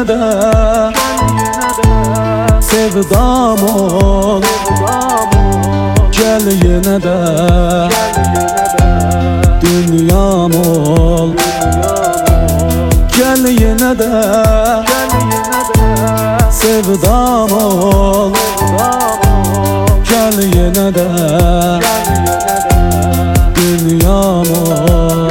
de sevdam ol, gel yine de dünyam ol, gel yine de sevdam ol, gel yine de dünyam ol.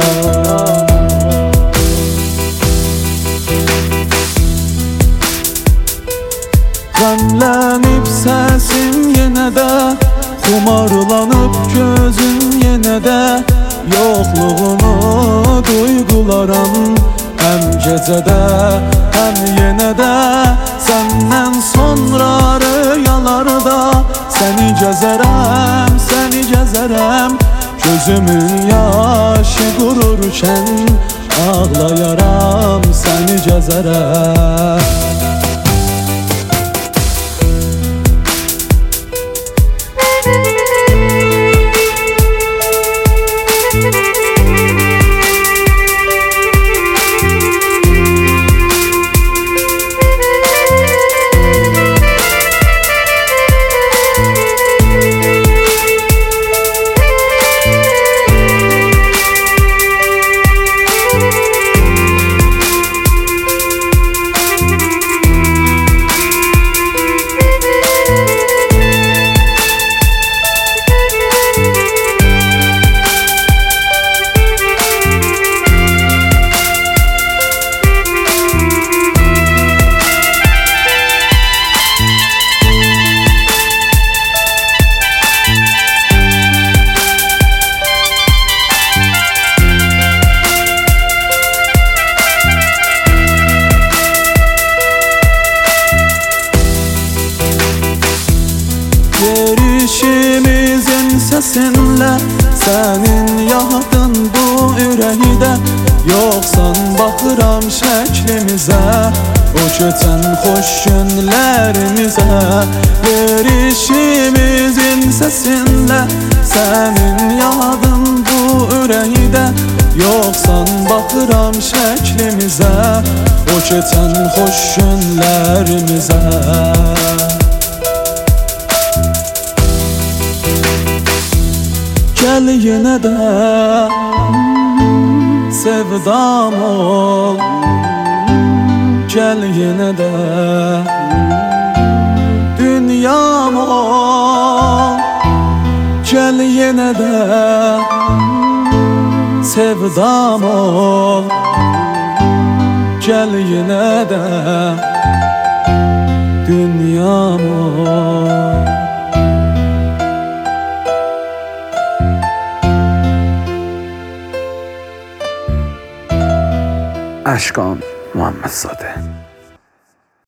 Qəmlənib səsim yenə də, xumarlanıb gözüm yenə də, yoxluğunu duyğularam həm gecədə, həm yenə də. Səndən sonra rüyalarda səni gəzərəm, səni gəzərəm. Gözümün yaşı qururkən ağlayaram, səni gəzərəm. Verişimizin səsinlə sənin yadın bu ürəkdə, yoxsan baxıram şəklimizə, o keçən xoş günlərimizə. Verişimizin səsinlə sənin yadın bu ürəkdə, yoxsan baxıram şəklimizə, o keçən xoş günlərimizə. Gel yine de sevdam ol, gel yine de dünyam ol, gel yine de sevdam ol, gel yine de dünyam ol. اشکان محمدزاده.